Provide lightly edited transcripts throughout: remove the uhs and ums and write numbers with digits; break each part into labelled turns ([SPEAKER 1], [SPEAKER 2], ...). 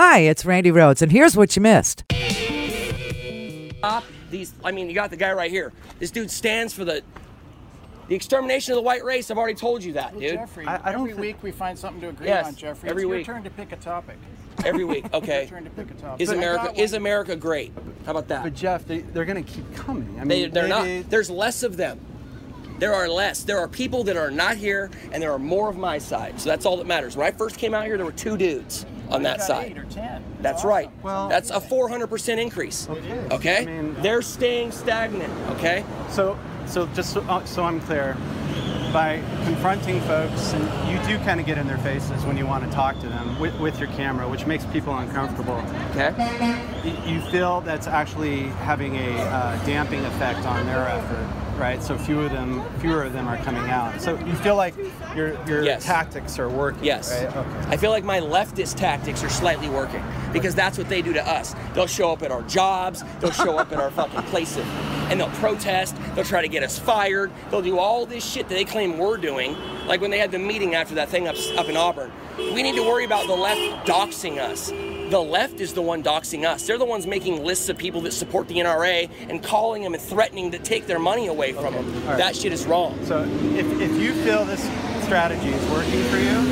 [SPEAKER 1] Hi, it's Randy Rhodes, and here's what you missed.
[SPEAKER 2] You got the guy right here. This dude stands for the extermination of the white race. I've already told you that, dude.
[SPEAKER 3] Jeffrey, every week we find something to agree on, Jeffrey.
[SPEAKER 2] Every
[SPEAKER 3] it's
[SPEAKER 2] week.
[SPEAKER 3] your turn to pick a topic.
[SPEAKER 2] Every week, okay.
[SPEAKER 3] It's your turn to pick a topic.
[SPEAKER 2] Is America great? How about that?
[SPEAKER 4] But Jeff, they're going to keep coming. I
[SPEAKER 2] mean, they're not. There's less of them. There are less. There are people that are not here, and there are more of my side. So that's all that matters. When I first came out here, there were 2 dudes on that side.
[SPEAKER 3] 8 or 10.
[SPEAKER 2] That's awesome. Right. Well, that's a 400% increase. Okay?
[SPEAKER 4] I mean,
[SPEAKER 2] they're staying stagnant. Okay?
[SPEAKER 4] So just so I'm clear, by confronting folks, and you do kind of get in their faces when you want to talk to them with your camera, which makes people uncomfortable.
[SPEAKER 2] Okay.
[SPEAKER 4] You feel that's actually having a damping effect on their effort, right? So fewer of them are coming out. So you feel like your tactics are working.
[SPEAKER 2] Yes.
[SPEAKER 4] Right? Okay.
[SPEAKER 2] I feel like my leftist tactics are slightly working because that's what they do to us. They'll show up at our jobs. They'll show up at our fucking places, and they'll protest. They'll try to get us fired. They'll do all this shit that they claim we're doing. Like when they had the meeting after that thing up in Auburn. We need to worry about the left doxing us. The left is the one doxing us. They're the ones making lists of people that support the NRA and calling them and threatening to take their money away from them. Right. That shit is wrong.
[SPEAKER 4] So if you feel this strategy is working for you,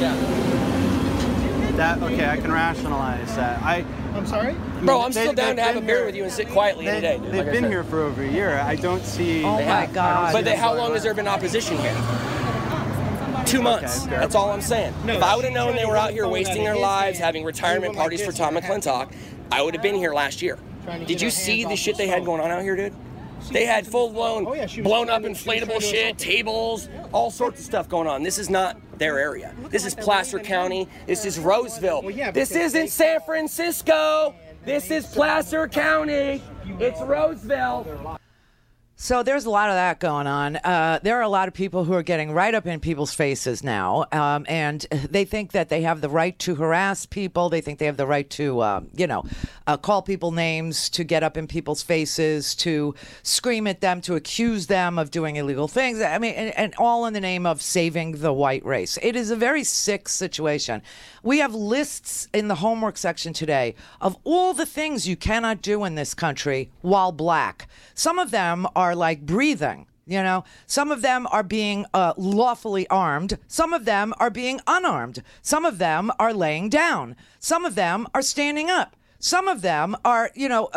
[SPEAKER 4] I can rationalize that.
[SPEAKER 3] I'm sorry?
[SPEAKER 2] Bro, I'm still down to have a beer with you and sit quietly today.
[SPEAKER 4] They've been here for over a year. I don't see...
[SPEAKER 1] Oh my God.
[SPEAKER 2] But how long has there been opposition here? 2 months. Okay, that's all I'm saying. If I would have known they were out here wasting their lives, having retirement parties for Tom McClintock, I would have been here last year. Did you see the shit they had going on out here, dude? They had full-blown, blown up inflatable shit, tables, all sorts of stuff going on. This is not their area. This is Placer County. This is Roseville. This isn't San Francisco. This is Placer County. It's Roseville.
[SPEAKER 1] So there's a lot of that going on. There are a lot of people who are getting right up in people's faces now, and they think that they have the right to harass people. They think they have the right to, call people names, to get up in people's faces, to scream at them, to accuse them of doing illegal things. I mean, and all in the name of saving the white race. It is a very sick situation. We have lists in the homework section today of all the things you cannot do in this country while black. Some of them are like breathing, Some of them are being lawfully armed. Some of them are being unarmed. Some of them are laying down. Some of them are standing up. Some of them are,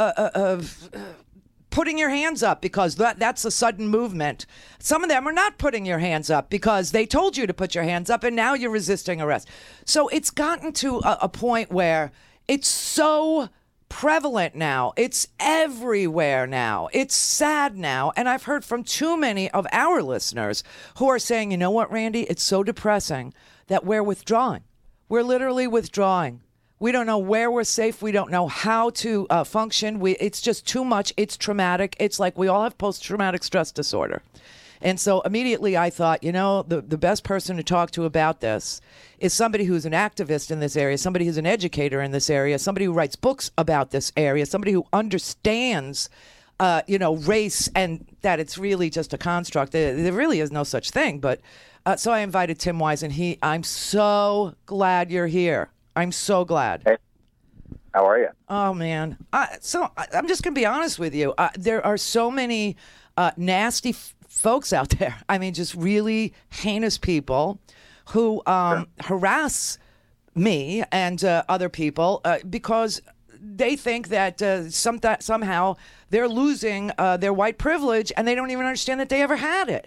[SPEAKER 1] putting your hands up because that's a sudden movement. Some of them are not putting your hands up because they told you to put your hands up and now you're resisting arrest. So it's gotten to a point where it's so prevalent now. It's everywhere now. It's sad now. And I've heard from too many of our listeners who are saying, you know what, Randy, it's so depressing that we're withdrawing. We're literally withdrawing. We don't know where we're safe. We don't know how to function. It's just too much. It's traumatic. It's like we all have post-traumatic stress disorder. And so immediately I thought, the best person to talk to about this is somebody who's an activist in this area, somebody who's an educator in this area, somebody who writes books about this area, somebody who understands, race and that it's really just a construct. There really is no such thing. But so I invited Tim Wise, and I'm so glad you're here. I'm so glad.
[SPEAKER 5] Hey, how are you?
[SPEAKER 1] Oh, man. So I'm just going to be honest with you. There are so many nasty folks out there. I mean, just really heinous people who harass me and other people because they think that somehow they're losing their white privilege and they don't even understand that they ever had it.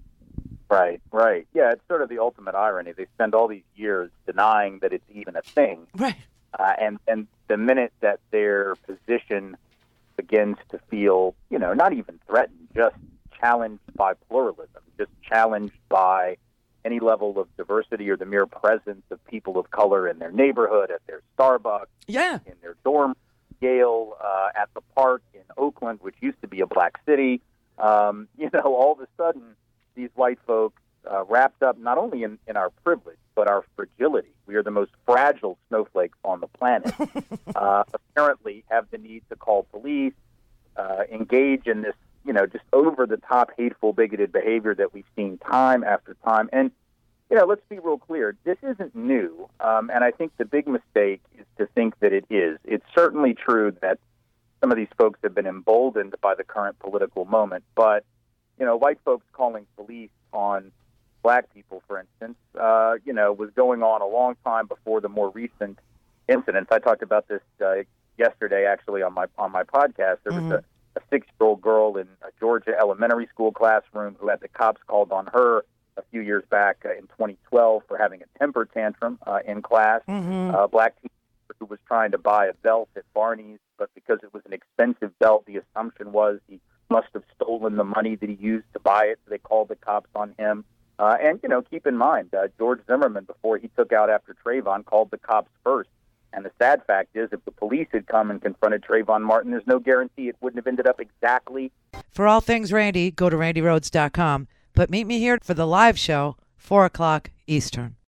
[SPEAKER 5] Right. Yeah, it's sort of the ultimate irony. They spend all these years denying that it's even a thing.
[SPEAKER 1] Right.
[SPEAKER 5] And the minute that their position begins to feel, not even threatened, just challenged by pluralism, just challenged by any level of diversity or the mere presence of people of color in their neighborhood, at their Starbucks, in their dorm, Yale, at the park in Oakland, which used to be a black city, all of a sudden, these white folks wrapped up not only in our privilege, but our fragility. We are the most fragile snowflakes on the planet. Apparently have the need to call police, engage in this, just over-the-top, hateful, bigoted behavior that we've seen time after time. And, let's be real clear. This isn't new. And I think the big mistake is to to think that it is. It's certainly true that some of these folks have been emboldened by the current political moment, but, white folks calling police on black people, for instance, was going on a long time before the more recent incidents. I talked about this yesterday, actually, on my podcast. There was a 6-year-old girl in a Georgia elementary school classroom who had the cops called on her a few years back in 2012 for having a temper tantrum in class. A black teenager who was trying to buy a belt at Barney's, but because it was an expensive belt, the assumption was he must have stolen the money that he used to buy it, so they called the cops on him. And keep in mind, George Zimmerman, before he took out after Trayvon, called the cops first. And the sad fact is, if the police had come and confronted Trayvon Martin, there's no guarantee it wouldn't have ended up exactly.
[SPEAKER 1] For all things Randy, go to randyrhodes.com. But meet me here for the live show, 4 o'clock Eastern.